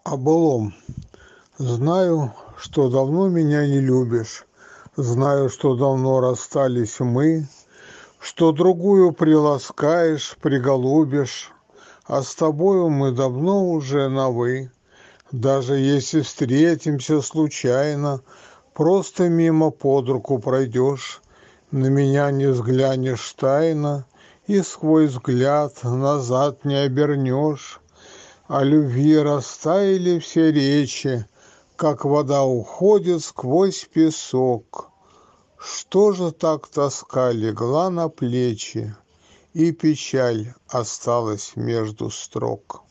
О былом. Знаю, что давно меня не любишь, знаю, что давно расстались мы, что другую приласкаешь, приголубишь, а с тобою мы давно уже на «вы». Даже если встретимся случайно, просто мимо под руку пройдешь, на меня не взглянешь тайно и свой взгляд назад не обернешь. О любви растаяли все речи, как вода уходит сквозь песок. Что же так тоска легла на плечи, и печаль осталась между строк?